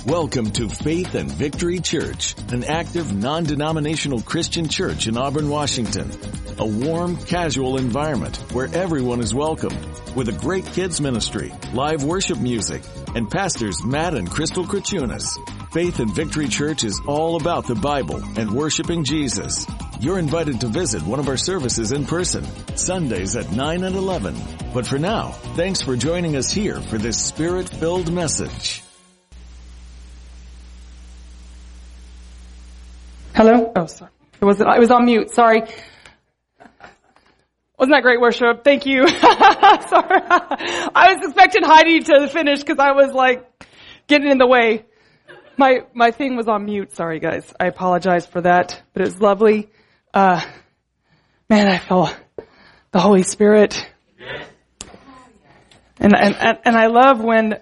Welcome to Faith and Victory Church, an active, non-denominational Christian church in Auburn, Washington. A warm, casual environment where everyone is welcomed, with a great kids ministry, live worship music, and pastors Matt and Crystal Krachunas. Faith and Victory Church is all about the Bible and worshiping Jesus. You're invited to visit one of our services in person, Sundays at 9 and 11. But for now, thanks for joining us here for this Spirit-filled message. Hello? Oh, sorry. It was on mute. Sorry. Wasn't that great worship? Thank you. Sorry. I was expecting Heidi to finish because I was like getting in the way. My thing was on mute. Sorry, guys. I apologize for that, but it was lovely. Man, I felt the Holy Spirit. And I love when,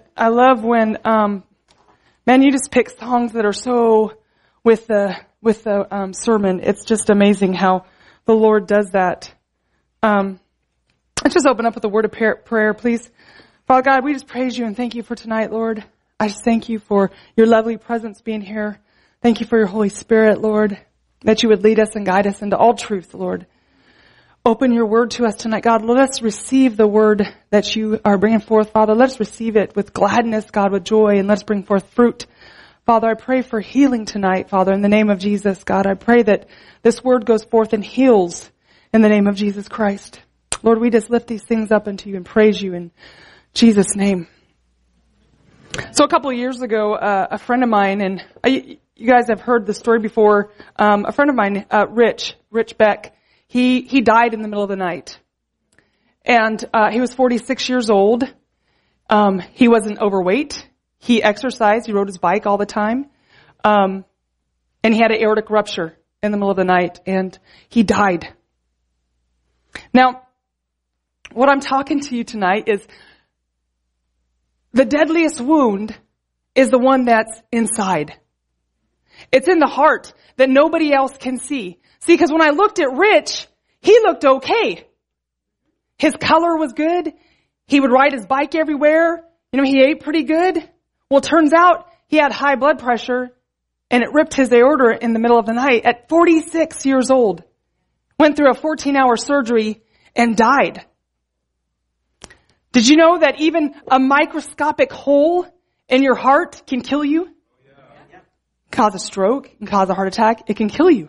man, you just pick songs that are so with the sermon. It's just amazing how the Lord does that. Let's just open up with a word of prayer, please. Father God, we just praise you and thank you for tonight, Lord. I just thank you for your lovely presence being here. Thank you for your Holy Spirit, Lord, that you would lead us and guide us into all truth, Lord. Open your word to us tonight, God. Let us receive the word that you are bringing forth, Father. Let us receive it with gladness, God, with joy, and let's bring forth fruit. Father, I pray for healing tonight, Father, in the name of Jesus, God. I pray that this word goes forth and heals in the name of Jesus Christ. Lord, we just lift these things up unto you and praise you in Jesus' name. So a couple of years ago, a friend of mine, and you guys have heard the story before, a friend of mine, Rich Beck, he died in the middle of the night. And he was 46 years old. He wasn't overweight. He exercised. He rode his bike all the time. And he had an aortic rupture in the middle of the night, and he died. Now, what I'm talking to you tonight is the deadliest wound is the one that's inside. It's in the heart that nobody else can see. See, because when I looked at Rich, he looked okay. His color was good. He would ride his bike everywhere. He ate pretty good. Well, turns out he had high blood pressure and it ripped his aorta in the middle of the night at 46 years old. Went through a 14-hour surgery and died. Did you know that even a microscopic hole in your heart can kill you? Cause a stroke, can cause a heart attack. It can kill you.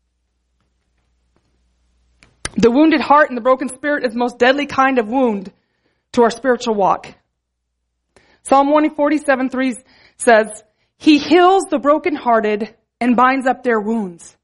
The wounded heart and the broken spirit is the most deadly kind of wound to our spiritual walk. Psalm 147:3 says, He heals the brokenhearted and binds up their wounds.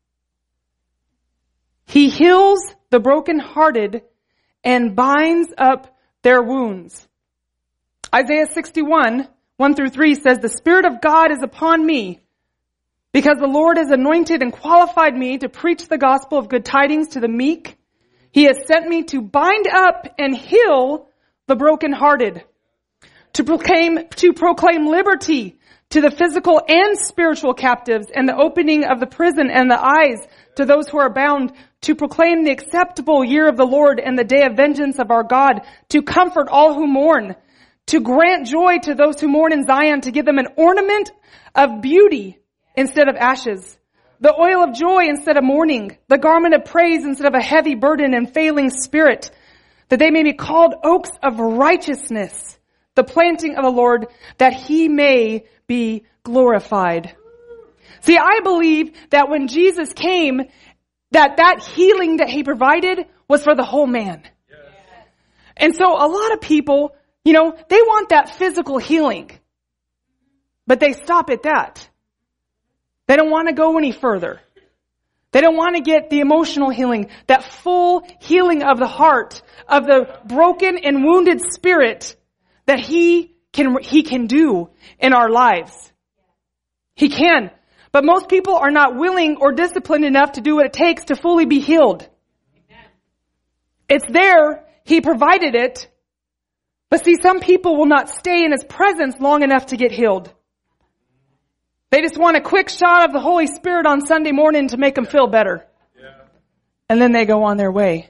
He heals the brokenhearted and binds up their wounds. Isaiah 61:1-3 says, The Spirit of God is upon me, because the Lord has anointed and qualified me to preach the gospel of good tidings to the meek. He has sent me to bind up and heal the brokenhearted, to proclaim liberty to the physical and spiritual captives, and the opening of the prison and the eyes to those who are bound, to proclaim the acceptable year of the Lord and the day of vengeance of our God, to comfort all who mourn, to grant joy to those who mourn in Zion, to give them an ornament of beauty instead of ashes, the oil of joy instead of mourning, the garment of praise instead of a heavy burden and failing spirit, that they may be called oaks of righteousness, the planting of the Lord, that he may be glorified. See, I believe that when Jesus came, that healing that he provided was for the whole man. Yes. And so a lot of people, they want that physical healing, but they stop at that. They don't want to go any further. They don't want to get the emotional healing, that full healing of the heart, of the broken and wounded spirit that he can do in our lives. He can. But most people are not willing or disciplined enough to do what it takes to fully be healed. It's there. He provided it. But see, some people will not stay in his presence long enough to get healed. They just want a quick shot of the Holy Spirit on Sunday morning to make them feel better. And then they go on their way.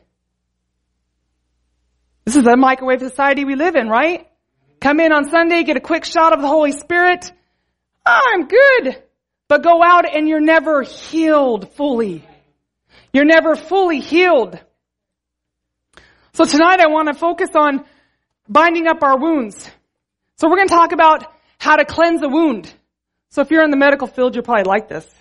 This is the microwave society we live in, right? Come in on Sunday, get a quick shot of the Holy Spirit. I'm good. But go out and you're never healed fully. You're never fully healed. So tonight I want to focus on binding up our wounds. So we're going to talk about how to cleanse a wound. So if you're in the medical field, you'll probably like this.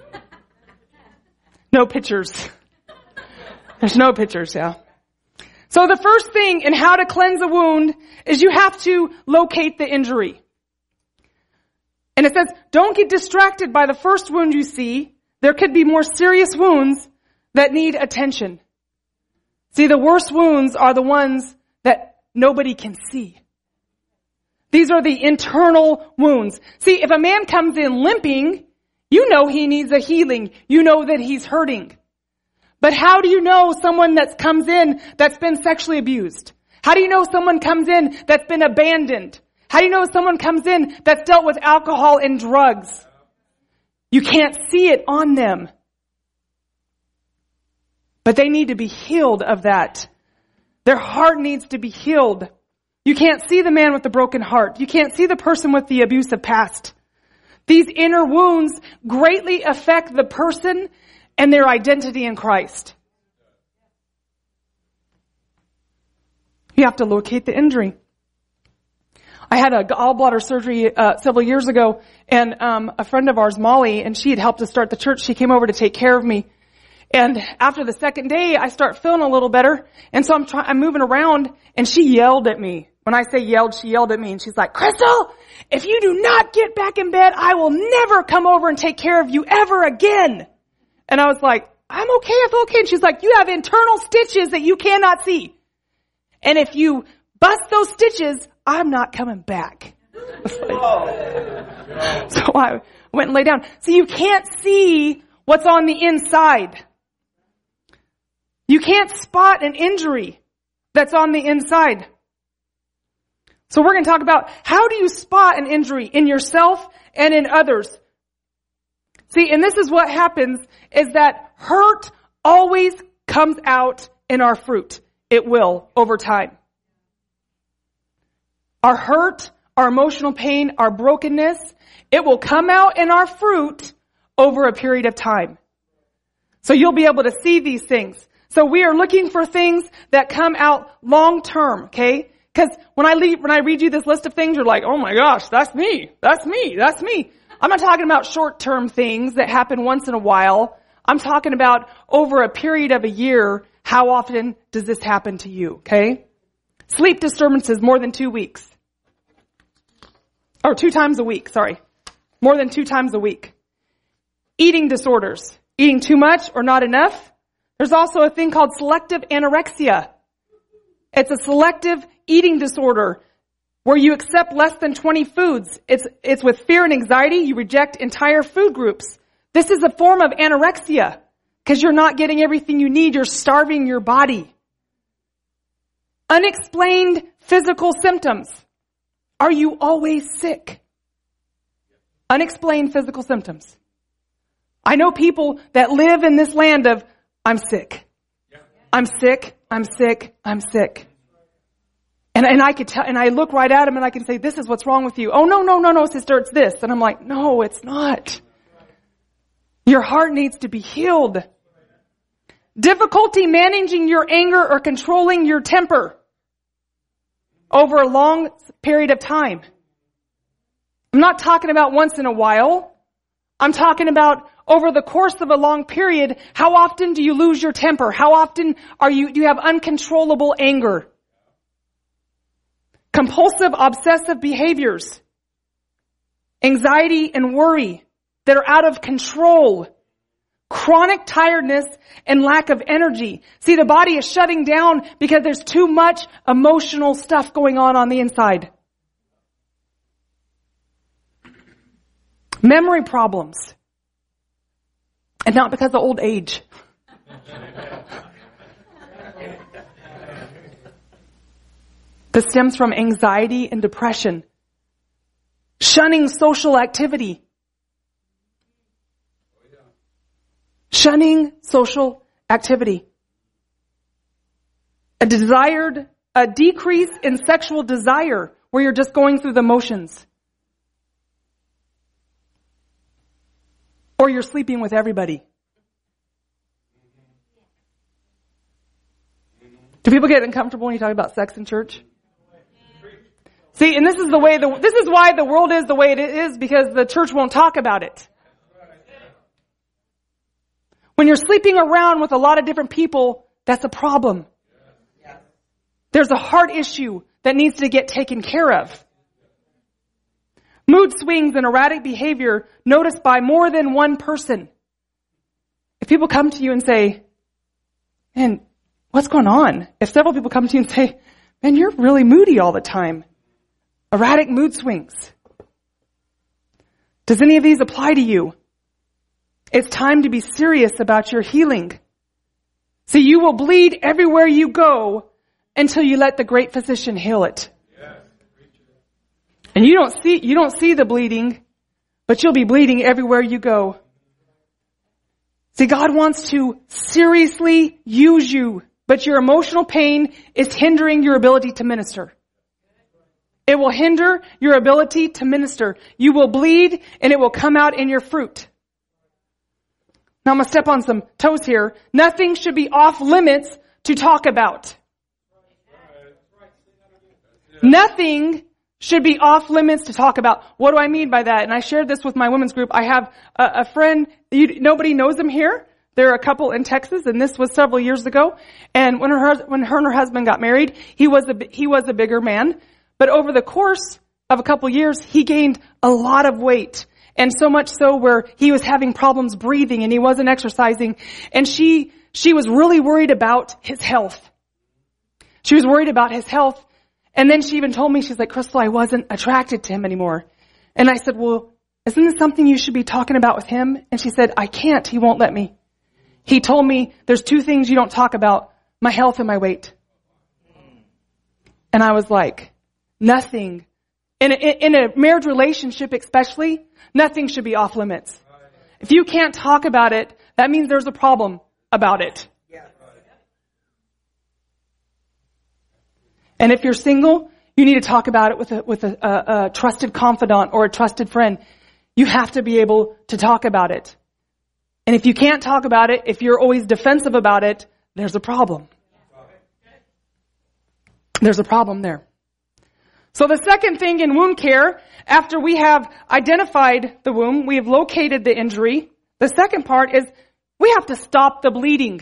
No pictures. There's no pictures, yeah. So the first thing in how to cleanse a wound is you have to locate the injury. And it says, don't get distracted by the first wound you see. There could be more serious wounds that need attention. See, the worst wounds are the ones that nobody can see. These are the internal wounds. See, if a man comes in limping, you know he needs a healing. You know that he's hurting. But how do you know someone that comes in that's been sexually abused? How do you know someone comes in that's been abandoned? How do you know someone comes in that's dealt with alcohol and drugs? You can't see it on them. But they need to be healed of that. Their heart needs to be healed. You can't see the man with the broken heart. You can't see the person with the abusive past. These inner wounds greatly affect the person and their identity in Christ. You have to locate the injury. I had a gallbladder surgery several years ago, and a friend of ours, Molly, and she had helped us start the church. She came over to take care of me. And after the second day, I start feeling a little better. And so I'm moving around, and she yelled at me. When I say yelled, she yelled at me, and she's like, Crystal, if you do not get back in bed, I will never come over and take care of you ever again. And I was like, I'm okay, I feel okay. And she's like, you have internal stitches that you cannot see. And if you bust those stitches, I'm not coming back. So I went and lay down. So you can't see what's on the inside. You can't spot an injury that's on the inside. So we're going to talk about how do you spot an injury in yourself and in others. See, and this is what happens is that hurt always comes out in our fruit. It will over time. Our hurt, our emotional pain, our brokenness, it will come out in our fruit over a period of time. So you'll be able to see these things. So we are looking for things that come out long term, okay? Because when I read you this list of things, you're like, oh my gosh, that's me. That's me. That's me. I'm not talking about short-term things that happen once in a while. I'm talking about over a period of a year, how often does this happen to you, okay? Sleep disturbances more than 2 weeks. Or 2 times a week, sorry. More than 2 times a week. Eating disorders. Eating too much or not enough. There's also a thing called selective anorexia. It's a selective eating disorder where you accept less than 20 foods. It's with fear and anxiety. You reject entire food groups. This is a form of anorexia because you're not getting everything you need. You're starving your body. Unexplained physical symptoms. Are you always sick? Unexplained physical symptoms. I know people that live in this land of, I'm sick. I'm sick. I'm sick. I'm sick. And I could tell, and I look right at him and I can say, this is what's wrong with you. Oh, no, sister, it's this. And I'm like, no, it's not. Your heart needs to be healed. Difficulty managing your anger or controlling your temper over a long period of time. I'm not talking about once in a while. I'm talking about over the course of a long period. How often do you lose your temper? How often do you have uncontrollable anger? Compulsive, obsessive behaviors, anxiety and worry that are out of control, chronic tiredness and lack of energy. See, the body is shutting down because there's too much emotional stuff going on the inside. Memory problems. And not because of old age. This stems from anxiety and depression. Shunning social activity. Shunning social activity. A decrease in sexual desire where you're just going through the motions. or you're sleeping with everybody. Do people get uncomfortable when you talk about sex in church? See, and this is why the world is the way it is, because the church won't talk about it. When you're sleeping around with a lot of different people, that's a problem. There's a heart issue that needs to get taken care of. Mood swings and erratic behavior noticed by more than one person. If people come to you and say, man, what's going on? If several people come to you and say, man, you're really moody all the time. Erratic mood swings. Does any of these apply to you? It's time to be serious about your healing. See, you will bleed everywhere you go until you let the great physician heal it. And you don't see the bleeding, but you'll be bleeding everywhere you go. See, God wants to seriously use you, but your emotional pain is hindering your ability to minister. It will hinder your ability to minister. You will bleed and it will come out in your fruit. Now I'm going to step on some toes here. Nothing should be off limits to talk about. Nothing should be off limits to talk about. What do I mean by that? And I shared this with my women's group. I have a friend, nobody knows them here. They're a couple in Texas, and this was several years ago. And when her and her husband got married, he was a bigger man. But over the course of a couple years, he gained a lot of weight. And so much so where he was having problems breathing and he wasn't exercising. And she was really worried about his health. She was worried about his health. And then she even told me, she's like, Crystal, I wasn't attracted to him anymore. And I said, well, isn't this something you should be talking about with him? And she said, I can't. He won't let me. He told me there's two things you don't talk about, my health and my weight. And I was like, nothing. In a marriage relationship especially, nothing should be off limits. If you can't talk about it, that means there's a problem about it. And if you're single, you need to talk about it with a trusted confidant or a trusted friend. You have to be able to talk about it. And if you can't talk about it, if you're always defensive about it, there's a problem. There's a problem there. So the second thing in wound care, after we have identified the wound, we have located the injury, the second part is we have to stop the bleeding.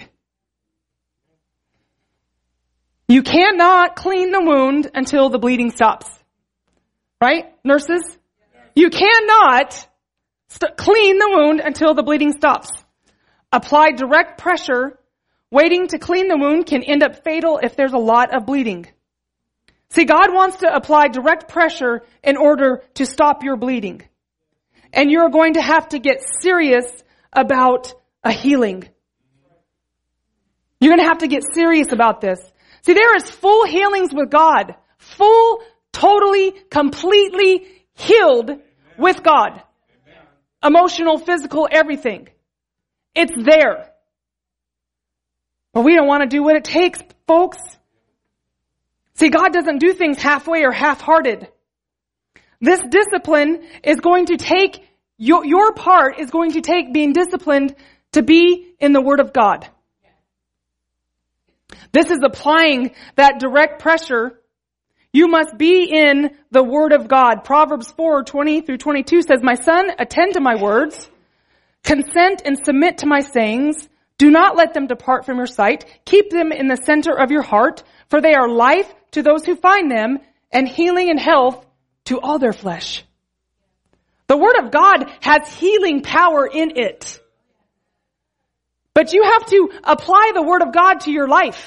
You cannot clean the wound until the bleeding stops. Right, nurses? You cannot clean the wound until the bleeding stops. Apply direct pressure. Waiting to clean the wound can end up fatal if there's a lot of bleeding. See, God wants to apply direct pressure in order to stop your bleeding. And you're going to have to get serious about a healing. You're going to have to get serious about this. See, there is full healings with God. Full, totally, completely healed with God. Emotional, physical, everything. It's there. But we don't want to do what it takes, folks. See, God doesn't do things halfway or half-hearted. This discipline is going to take, your part is going to take being disciplined to be in the Word of God. This is applying that direct pressure. You must be in the Word of God. Proverbs 4:20-22 says, my son, attend to my words, consent and submit to my sayings. Do not let them depart from your sight. Keep them in the center of your heart, for they are life to those who find them and healing and health to all their flesh. The Word of God has healing power in it. But you have to apply the Word of God to your life.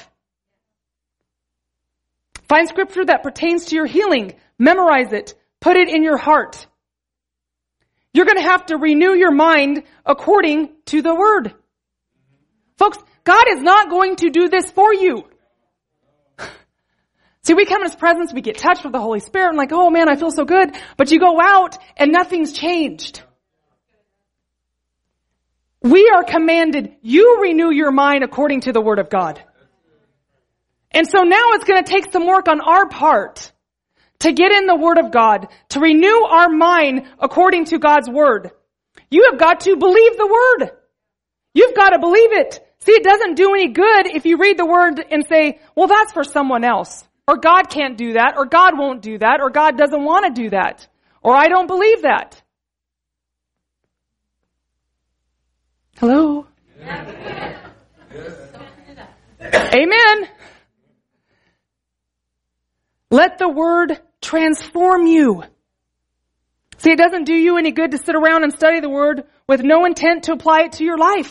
Find scripture that pertains to your healing. Memorize it. Put it in your heart. You're going to have to renew your mind according to the Word. Folks, God is not going to do this for you. See, we come in His presence, we get touched with the Holy Spirit, and like, oh man, I feel so good. But you go out and nothing's changed. We are commanded, you renew your mind according to the Word of God. And so now it's going to take some work on our part to get in the Word of God, to renew our mind according to God's Word. You have got to believe the word. You've got to believe it. See, it doesn't do any good if you read the word and say, well, that's for someone else. Or God can't do that. Or God won't do that. Or God doesn't want to do that. Or I don't believe that. Hello? Amen. Let the word transform you. See, it doesn't do you any good to sit around and study the word with no intent to apply it to your life.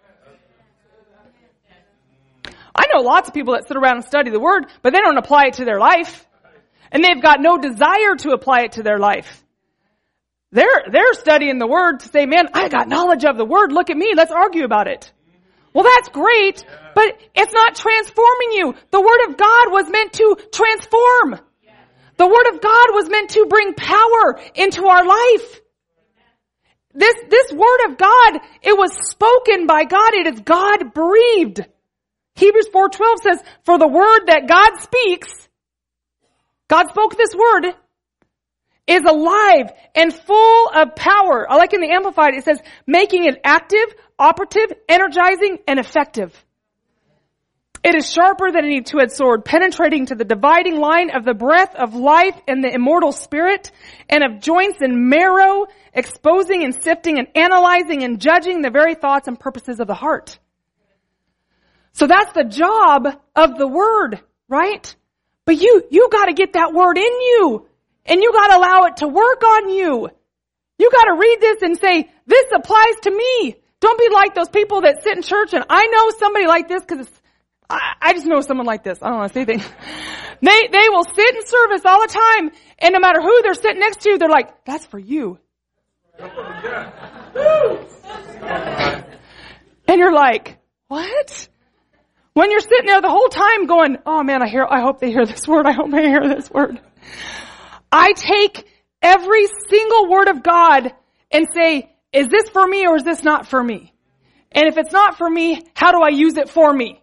I know lots of people that sit around and study the word, but they don't apply it to their life. And they've got no desire to apply it to their life. They're studying the word to say, man, I got knowledge of the word. Look at me. Let's argue about it. Well, that's great, but it's not transforming you. The word of God was meant to transform. The word of God was meant to bring power into our life. This word of God, it was spoken by God. It is God breathed. Hebrews 4:12 says, for the word that God speaks, God spoke this word, is alive and full of power. I like in the Amplified, it says, making it active, operative, energizing, and effective. It is sharper than any two-edged sword, penetrating to the dividing line of the breath of life and the immortal spirit, and of joints and marrow, exposing and sifting and analyzing and judging the very thoughts and purposes of the heart. So that's the job of the word, right? But you gotta get that word in you. And you gotta allow it to work on you. You gotta read this and say, this applies to me. Don't be like those people that sit in church, and I know somebody like this because I just know someone like this. I don't want to say anything. They will sit in service all the time, and no matter who they're sitting next to, they're like, that's for you. And you're like, what? When you're sitting there the whole time going, oh man, I hope they hear this word. I hope they hear this word. I take every single word of God and say, is this for me or is this not for me? And if it's not for me, how do I use it for me?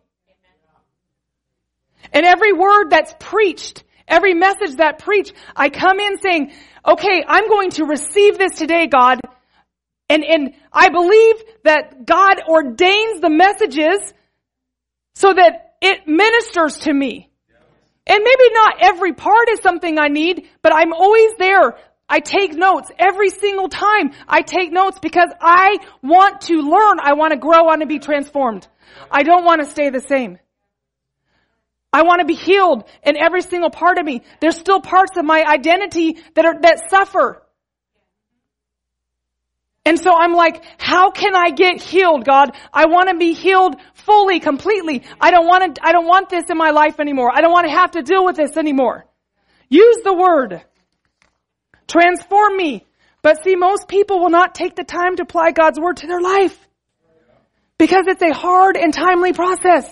And every word that's preached, every message that preached, I come in saying, okay, I'm going to receive this today, God. And I believe that God ordains the messages so that it ministers to me. And maybe not every part is something I need, but I'm always there. I take notes every single time. I take notes because I want to learn. I want to grow. I want to be transformed. I don't want to stay the same. I want to be healed in every single part of me. There's still parts of my identity that suffer. And so I'm like, how can I get healed, God? I want to be healed fully, completely. I don't want this in my life anymore. I don't want to have to deal with this anymore. Use the word. Transform me. But see, most people will not take the time to apply God's word to their life because it's a hard and timely process.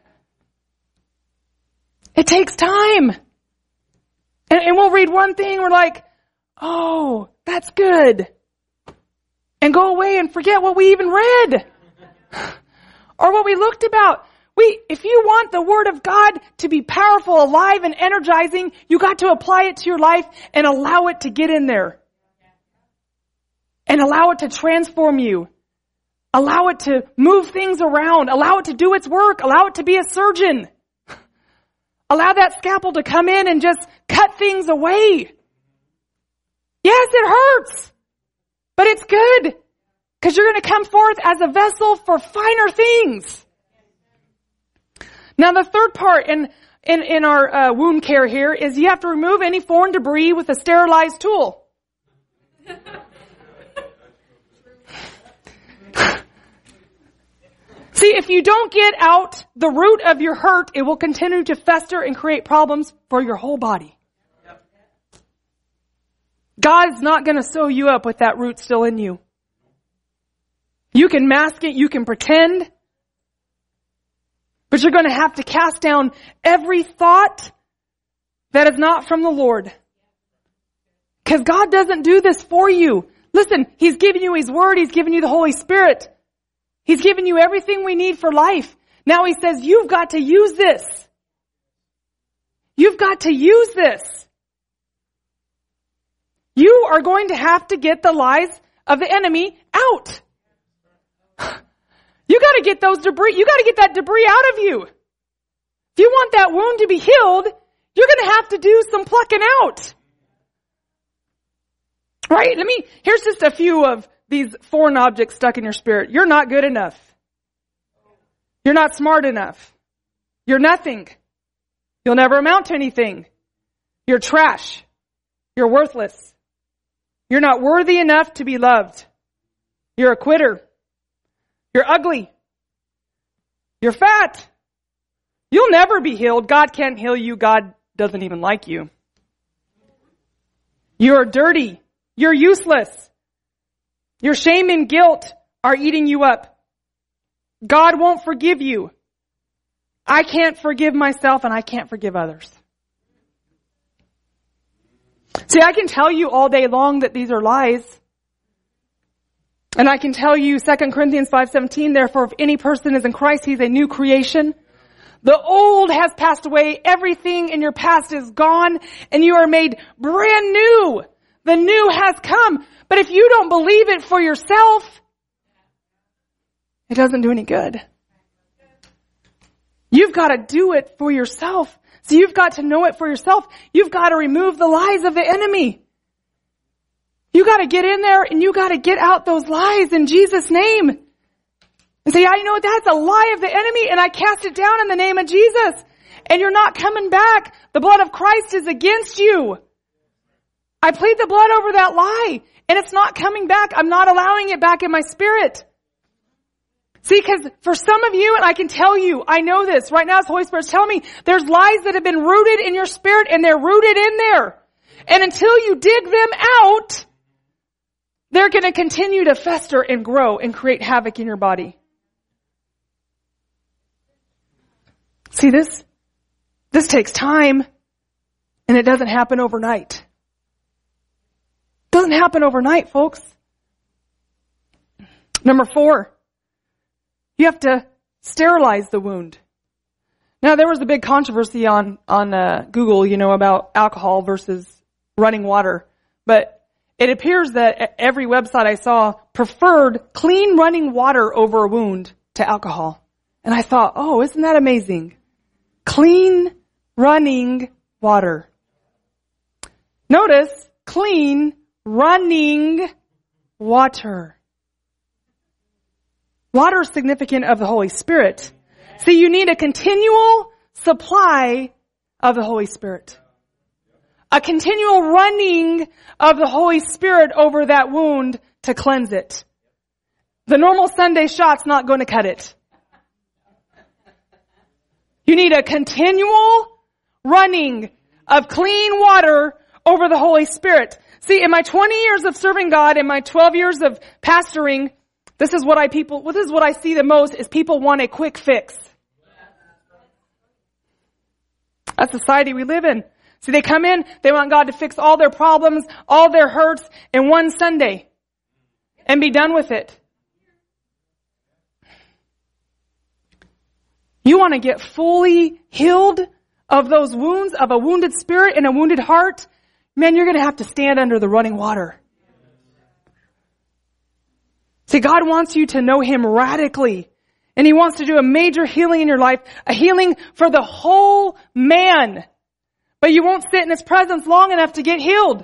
It takes time. And we'll read one thing, we're like, oh, that's good. And go away and forget what we even read. Or what we looked about. If you want the word of God to be powerful, alive, and energizing, you got to apply it to your life and allow it to get in there. And allow it to transform you. Allow it to move things around. Allow it to do its work. Allow it to be a surgeon. Allow that scalpel to come in and just cut things away. Yes, it hurts. But it's good. Because you're going to come forth as a vessel for finer things. Now the third part in our wound care here is you have to remove any foreign debris with a sterilized tool. See, if you don't get out the root of your hurt, it will continue to fester and create problems for your whole body. God's not going to sew you up with that root still in you. You can mask it, you can pretend, but you're going to have to cast down every thought that is not from the Lord. Because God doesn't do this for you. Listen, He's given you His Word, He's given you the Holy Spirit. He's given you everything we need for life. Now He says, you've got to use this. You've got to use this. You are going to have to get the lies of the enemy out. You got to get those debris. You got to get that debris out of you. If you want that wound to be healed, you're going to have to do some plucking out. Right? Here's just a few of these foreign objects stuck in your spirit. You're not good enough. You're not smart enough. You're nothing. You'll never amount to anything. You're trash. You're worthless. You're not worthy enough to be loved. You're a quitter. You're ugly. You're fat. You'll never be healed. God can't heal you. God doesn't even like you. You're dirty. You're useless. Your shame and guilt are eating you up. God won't forgive you. I can't forgive myself and I can't forgive others. See, I can tell you all day long that these are lies. And I can tell you 2 Corinthians 5:17, therefore if any person is in Christ, he's a new creation. The old has passed away. Everything in your past is gone and you are made brand new. The new has come. But if you don't believe it for yourself, it doesn't do any good. You've got to do it for yourself. So you've got to know it for yourself. You've got to remove the lies of the enemy. You got to get in there and you got to get out those lies in Jesus' name. And say, I know that's a lie of the enemy and I cast it down in the name of Jesus. And you're not coming back. The blood of Christ is against you. I plead the blood over that lie and it's not coming back. I'm not allowing it back in my spirit. See, because for some of you, and I can tell you, I know this, right now as the Holy Spirit's telling me, there's lies that have been rooted in your spirit and they're rooted in there. And until you dig them out, they're going to continue to fester and grow and create havoc in your body. See, this takes time and it doesn't happen overnight. It doesn't happen overnight, folks. Number 4. You have to sterilize the wound. Now, there was a big controversy on Google, about alcohol versus running water. But it appears that every website I saw preferred clean running water over a wound to alcohol. And I thought, oh, isn't that amazing? Clean running water. Notice, clean running water. Water is significant of the Holy Spirit. See, you need a continual supply of the Holy Spirit. A continual running of the Holy Spirit over that wound to cleanse it. The normal Sunday shot's not going to cut it. You need a continual running of clean water over the Holy Spirit. See, in my 20 years of serving God, in my 12 years of pastoring, this is what I see the most is people want a quick fix. That's the society we live in. See, they come in, they want God to fix all their problems, all their hurts in one Sunday and be done with it. You want to get fully healed of those wounds, of a wounded spirit and a wounded heart? Man, you're going to have to stand under the running water. See, God wants you to know Him radically. And He wants to do a major healing in your life, a healing for the whole man. But you won't sit in His presence long enough to get healed.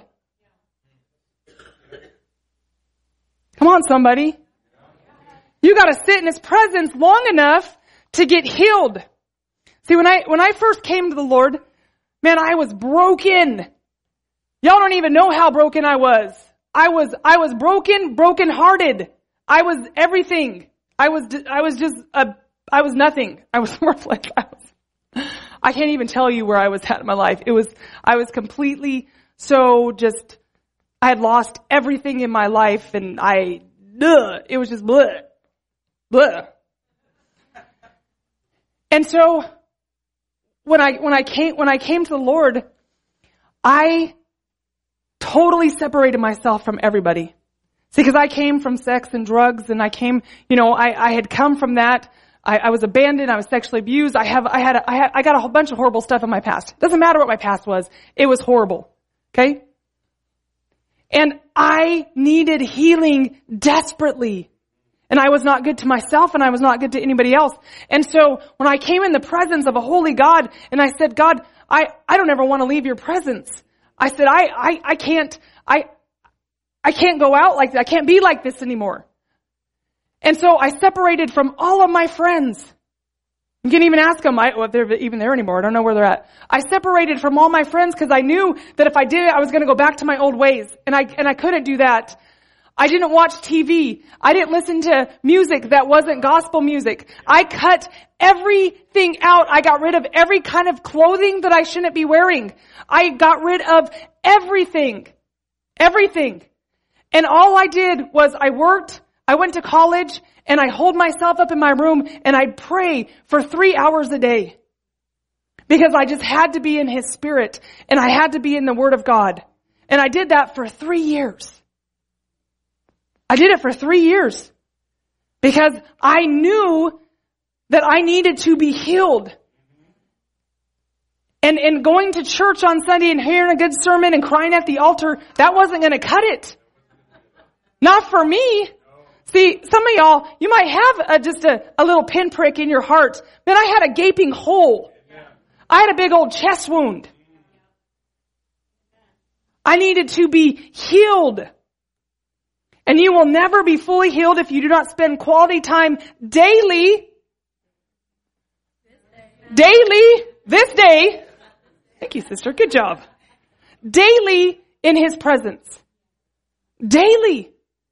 Come on, somebody. You got to sit in His presence long enough to get healed. See, when I first came to the Lord, man, I was broken. Y'all don't even know how broken I was. I was broken-hearted. I was everything. I was nothing. I was worthless. I can't even tell you where I was at in my life. I was completely I had lost everything in my life and it was just bleh, bleh. And so when I came to the Lord, I totally separated myself from everybody. See, because I came from sex and drugs and I had come from that. I was abandoned. I was sexually abused. I got a whole bunch of horrible stuff in my past. Doesn't matter what my past was. It was horrible. Okay? And I needed healing desperately. And I was not good to myself, and I was not good to anybody else. And so when I came in the presence of a holy God, and I said, God, I don't ever want to leave your presence. I said, I can't go out like that. I can't be like this anymore. And so I separated from all of my friends. You can even ask them if they're even there anymore. I don't know where they're at. I separated from all my friends because I knew that if I did it, I was going to go back to my old ways. And I couldn't do that. I didn't watch TV. I didn't listen to music that wasn't gospel music. I cut everything out. I got rid of every kind of clothing that I shouldn't be wearing. I got rid of everything. Everything. And all I did was I worked, I went to college, and I holed myself up in my room and I'd pray for 3 hours a day. Because I just had to be in His Spirit and I had to be in the Word of God. And I did that for 3 years. I did it for 3 years because I knew that I needed to be healed. And going to church on Sunday and hearing a good sermon and crying at the altar, that wasn't going to cut it. Not for me. See, some of y'all, you might have just a little pinprick in your heart. Man, I had a gaping hole. I had a big old chest wound. I needed to be healed. And you will never be fully healed if you do not spend quality time daily. This day. Thank you, sister. Good job. Daily in His presence. Daily.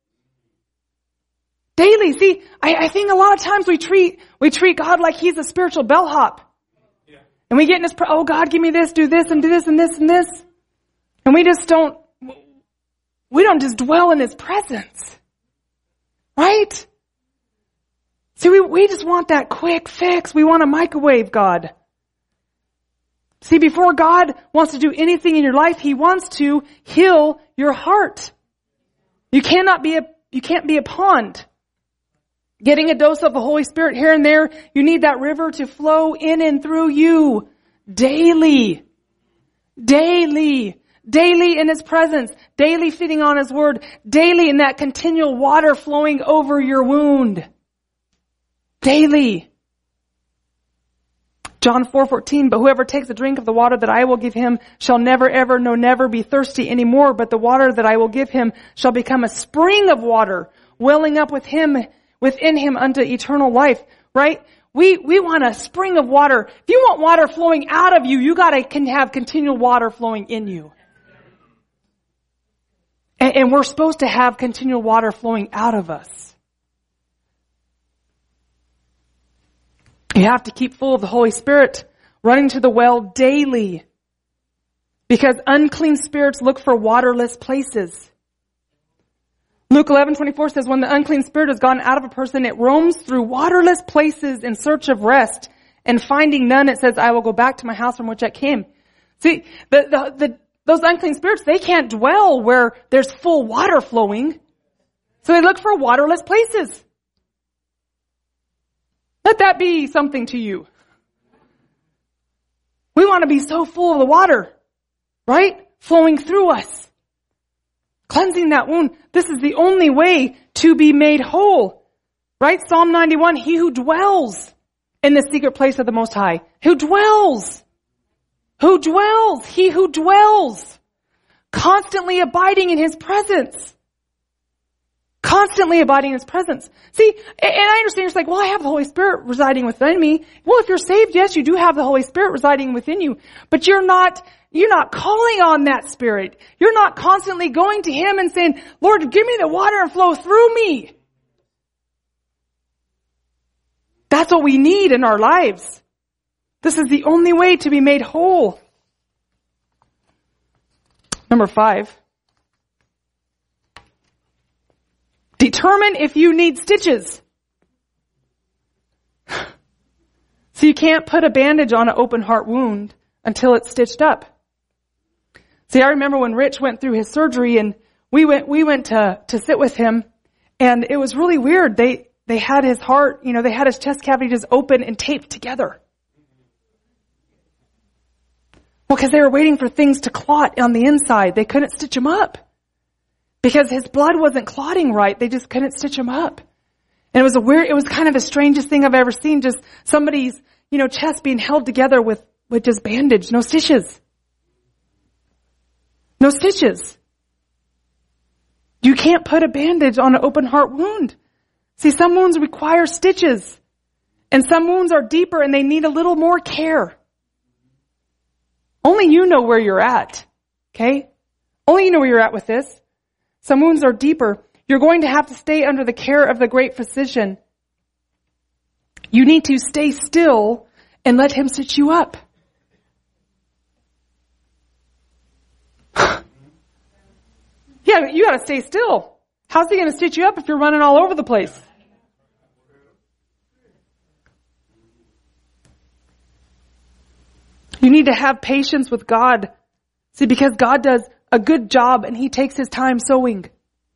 See, I think a lot of times we treat God like He's a spiritual bellhop. Yeah. And we get in His, oh God, give me this, do this, and do this, and this, and this. And we don't just dwell in His presence. Right? See, we just want that quick fix. We want a microwave God. See, before God wants to do anything in your life, He wants to heal your heart. You can't be a pond. Getting a dose of the Holy Spirit here and there, you need that river to flow in and through you daily. Daily in His presence, daily feeding on His Word, daily in that continual water flowing over your wound. Daily. John 4:14, but whoever takes a drink of the water that I will give him shall never ever, no never be thirsty anymore, but the water that I will give him shall become a spring of water, welling up within him unto eternal life. Right? We want a spring of water. If you want water flowing out of you, you can have continual water flowing in you. And we're supposed to have continual water flowing out of us. You have to keep full of the Holy Spirit, running to the well daily. Because unclean spirits look for waterless places. Luke 11:24 says, when the unclean spirit has gone out of a person, it roams through waterless places in search of rest. And finding none, it says, I will go back to my house from which I came. See, those unclean spirits, they can't dwell where there's full water flowing. So they look for waterless places. Let that be something to you. We want to be so full of the water, right? Flowing through us. Cleansing that wound. This is the only way to be made whole. Right? Psalm 91, he who dwells in the secret place of the Most High. Who dwells. He who dwells. Constantly abiding in His presence. Constantly abiding in His presence. See, and I understand you're like, well, I have the Holy Spirit residing within me. Well, if you're saved, yes, you do have the Holy Spirit residing within you. But you're not calling on that Spirit. You're not constantly going to Him and saying, Lord, give me the water and flow through me. That's what we need in our lives. This is the only way to be made whole. Number 5. Determine if you need stitches. So you can't put a bandage on an open heart wound until it's stitched up. See, I remember when Rich went through his surgery and we went to sit with him, and it was really weird. They had his heart, they had his chest cavity just open and taped together. Well, because they were waiting for things to clot on the inside. They couldn't stitch him up. because his blood wasn't clotting right. They just couldn't stitch him up. And it was kind of the strangest thing I've ever seen. Just somebody's, chest being held together with just bandage, no stitches. No stitches. You can't put a bandage on an open heart wound. See, some wounds require stitches. And some wounds are deeper and they need a little more care. Only you know where you're at. Okay? Only you know where you're at with this. Some wounds are deeper. You're going to have to stay under the care of the great physician. You need to stay still and let him stitch you up. Yeah, you gotta stay still. How's he gonna stitch you up if you're running all over the place? You need to have patience with God. See, because God does a good job and he takes his time sewing.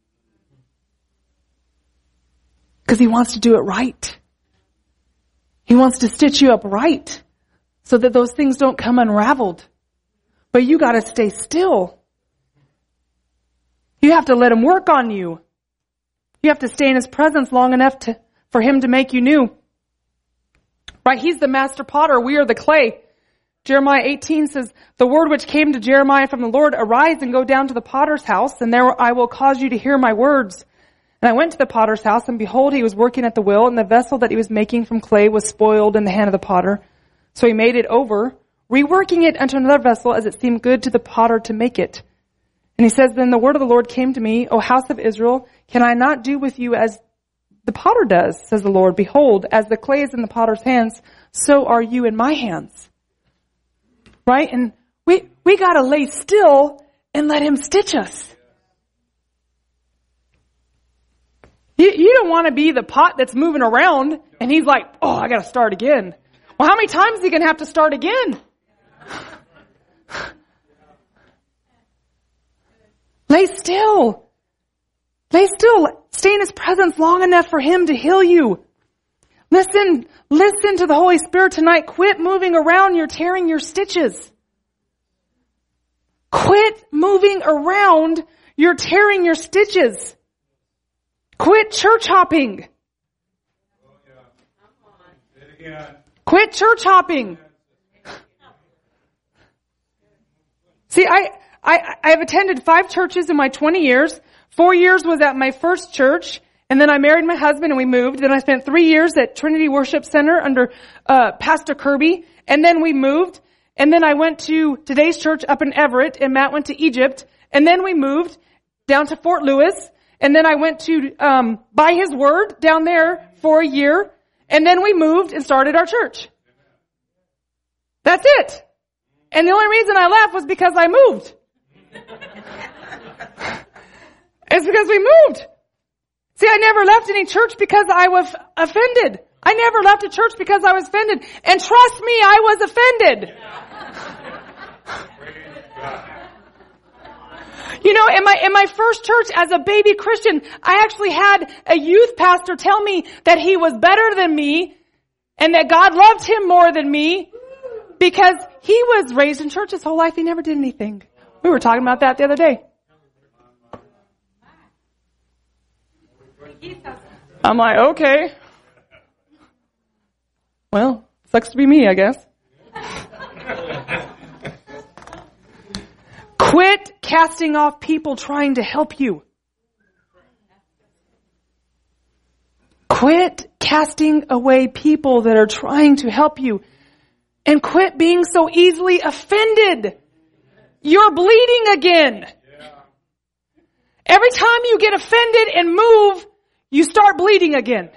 Because he wants to do it right. He wants to stitch you up right so that those things don't come unraveled. But you gotta stay still. You have to let him work on you. You have to stay in his presence long enough for him to make you new. Right? He's the master potter. We are the clay. Jeremiah 18 says, the word which came to Jeremiah from the Lord, arise and go down to the potter's house, and there I will cause you to hear my words. And I went to the potter's house, and behold, he was working at the wheel, and the vessel that he was making from clay was spoiled in the hand of the potter. So he made it over, reworking it unto another vessel as it seemed good to the potter to make it. And he says, then the word of the Lord came to me, O house of Israel, can I not do with you as the potter does, says the Lord. Behold, as the clay is in the potter's hands, so are you in my hands. Right? And we gotta lay still and let him stitch us. You don't want to be the pot that's moving around and he's like, oh, I gotta start again. Well, how many times is he gonna have to start again? Lay still. Lay still. Stay in his presence long enough for him to heal you. Listen to the Holy Spirit tonight. Quit moving around. You're tearing your stitches. Quit moving around. You're tearing your stitches. Quit church hopping. Quit church hopping. See, I've attended 5 churches in my 20 years. 4 years was at my first church. And then I married my husband and we moved. Then I spent 3 years at Trinity Worship Center under Pastor Kirby. And then we moved. And then I went to today's church up in Everett. And Matt went to Egypt. And then we moved down to Fort Lewis. And then I went to By His Word down there for a year. And then we moved and started our church. That's it. And the only reason I left was because I moved. It's because we moved. See, I never left any church because I was offended. I never left a church because I was offended. And trust me, I was offended. In my first church as a baby Christian, I actually had a youth pastor tell me that he was better than me and that God loved him more than me because he was raised in church his whole life. He never did anything. We were talking about that the other day. I'm like, okay. Well, sucks to be me, I guess. Quit casting off people trying to help you. Quit casting away people that are trying to help you. And quit being so easily offended. You're bleeding again. Every time you get offended and move, you start bleeding again.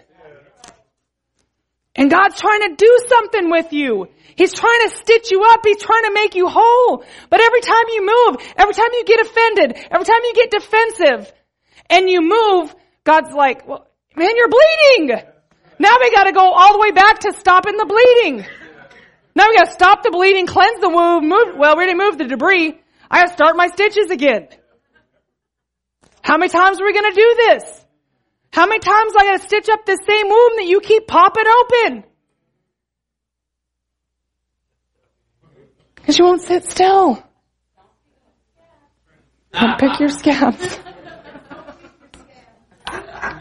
And God's trying to do something with you. He's trying to stitch you up. He's trying to make you whole. But every time you move, every time you get offended, every time you get defensive and you move, God's like, well, man, you're bleeding. Now we got to go all the way back to stopping the bleeding. Now we got to stop the bleeding, cleanse the wound, move. Well, we already moved the debris. I got to start my stitches again. How many times are we going to do this? How many times I got to stitch up this same wound that you keep popping open? Because you won't sit still. Don't pick your scabs.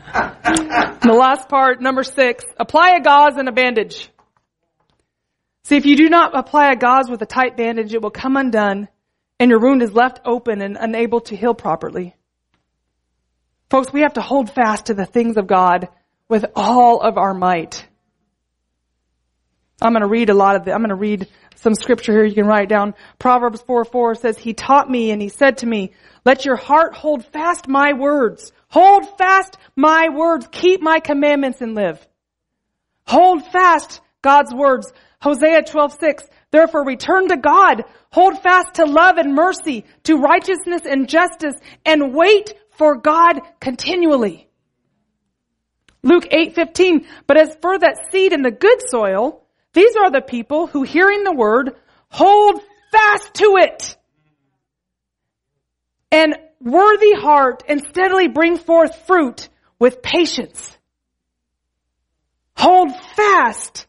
The last part, number 6, apply a gauze and a bandage. See, if you do not apply a gauze with a tight bandage, it will come undone and your wound is left open and unable to heal properly. Folks, we have to hold fast to the things of God with all of our might. I'm going to read some scripture here. You can write it down. Proverbs 4:4 says, He taught me and He said to me, let your heart hold fast my words. Hold fast my words. Keep my commandments and live. Hold fast God's words. Hosea 12:6. Therefore return to God. Hold fast to love and mercy, to righteousness and justice, and wait for God continually. Luke 8:15. But as for that seed in the good soil, these are the people who, hearing the word, hold fast to it. And worthy heart and steadily bring forth fruit with patience. Hold fast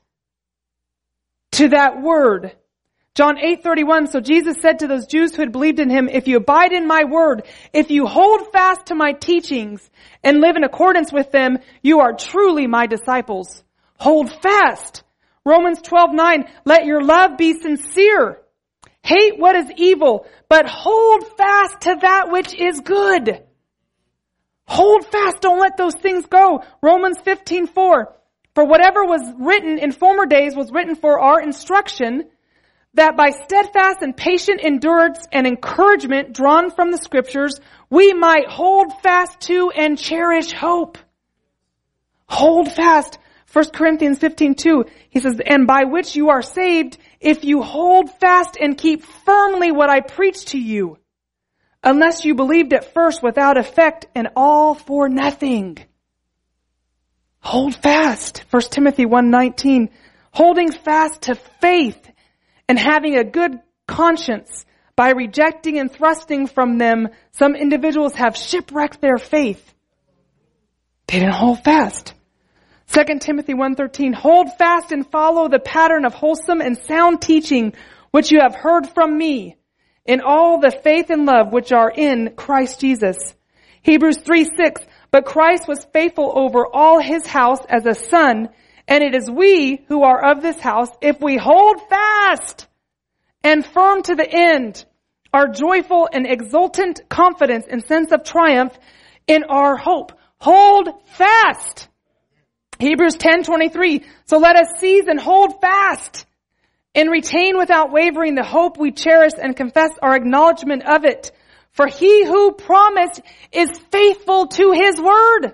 to that word. John 8:31, so Jesus said to those Jews who had believed in Him, if you abide in my word, if you hold fast to my teachings and live in accordance with them, you are truly my disciples. Hold fast. Romans 12:9, let your love be sincere. Hate what is evil, but hold fast to that which is good. Hold fast, don't let those things go. Romans 15:4, for whatever was written in former days was written for our instruction, that by steadfast and patient endurance and encouragement drawn from the scriptures, we might hold fast to and cherish hope. Hold fast. 1 Corinthians 15:2, he says, and by which you are saved, if you hold fast and keep firmly what I preached to you, unless you believed at first without effect and all for nothing. Hold fast. 1 Timothy 1:19, holding fast to faith and having a good conscience. By rejecting and thrusting from them, some individuals have shipwrecked their faith. They didn't hold fast. 2 Timothy 1:13, hold fast and follow the pattern of wholesome and sound teaching which you have heard from me in all the faith and love which are in Christ Jesus. Hebrews 3:6, but Christ was faithful over all His house as a son, and it is we who are of this house, if we hold fast and firm to the end, our joyful and exultant confidence and sense of triumph in our hope. Hold fast. Hebrews 10:23, so let us seize and hold fast and retain without wavering the hope we cherish and confess our acknowledgement of it. For He who promised is faithful to His word.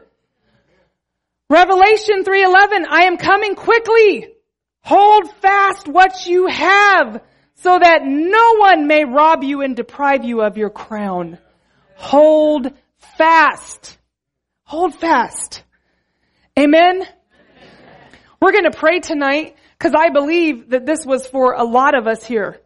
Revelation 3:11, I am coming quickly. Hold fast what you have so that no one may rob you and deprive you of your crown. Hold fast. Hold fast. Amen? We're going to pray tonight because I believe that this was for a lot of us here.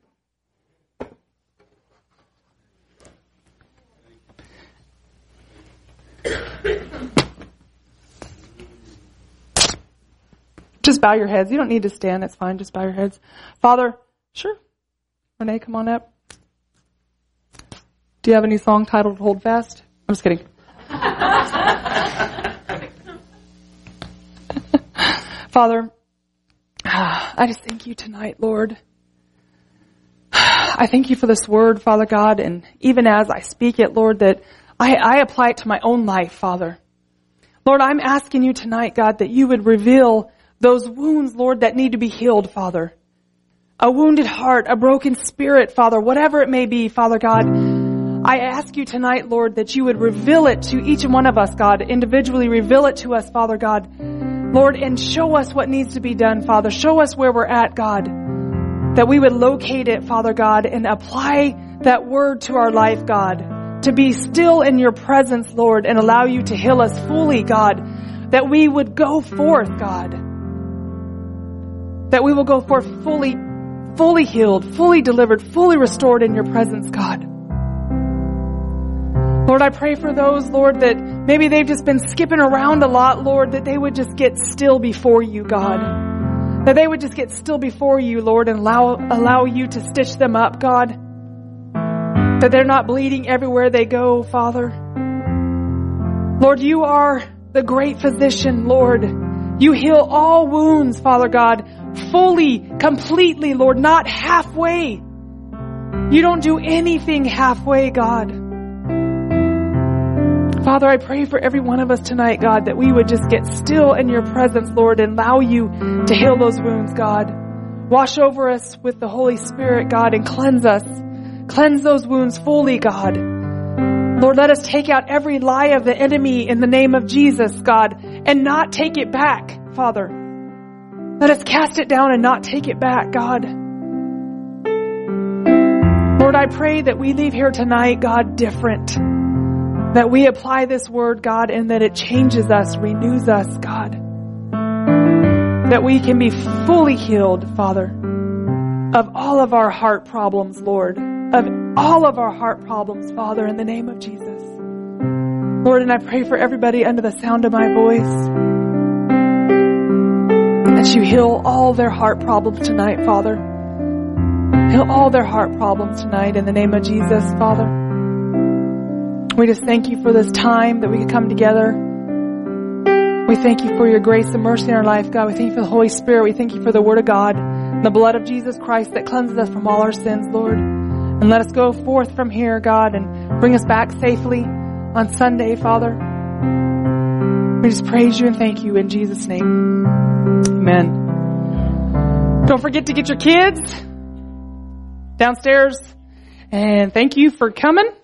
Just bow your heads. You don't need to stand. It's fine. Just bow your heads. Father, sure. Renee, come on up. Do you have any song titled Hold Fast? I'm just kidding. Father, I just thank you tonight, Lord. I thank you for this word, Father God, and even as I speak it, Lord, that I apply it to my own life, Father. Lord, I'm asking you tonight, God, that you would reveal those wounds, Lord, that need to be healed, Father. A wounded heart, a broken spirit, Father, whatever it may be, Father God. I ask you tonight, Lord, that you would reveal it to each one of us, God, individually reveal it to us, Father God. Lord, and show us what needs to be done, Father. Show us where we're at, God. That we would locate it, Father God, and apply that word to our life, God. To be still in your presence, Lord, and allow you to heal us fully, God. That we would go forth, God. That we will go forth fully healed, fully delivered, fully restored in your presence, God. Lord, I pray for those, Lord, that maybe they've just been skipping around a lot, Lord, that they would just get still before you, God. That they would just get still before you, Lord, and allow you to stitch them up, God. That they're not bleeding everywhere they go, Father. Lord, you are the great physician, Lord. You heal all wounds, Father God, fully, completely, Lord, not halfway. You don't do anything halfway, God. Father, I pray for every one of us tonight, God, that we would just get still in your presence, Lord, and allow you to heal those wounds, God. Wash over us with the Holy Spirit, God, and cleanse us. Cleanse those wounds fully, God. Lord, let us take out every lie of the enemy in the name of Jesus, God, and not take it back, Father. Let us cast it down and not take it back, God. Lord, I pray that we leave here tonight, God, different. That we apply this word, God, and that it changes us, renews us, God. That we can be fully healed, Father, of all of our heart problems, Lord. Of all of our heart problems, Father, in the name of Jesus. Lord, and I pray for everybody under the sound of my voice, that you heal all their heart problems tonight, Father. Heal all their heart problems tonight in the name of Jesus, Father. We just thank you for this time that we could come together. We thank you for your grace and mercy in our life, God. We thank you for the Holy Spirit. We thank you for the Word of God and the blood of Jesus Christ that cleanses us from all our sins, Lord. And let us go forth from here, God, and bring us back safely on Sunday, Father. We just praise you and thank you in Jesus' name. Amen. Don't forget to get your kids downstairs. And thank you for coming.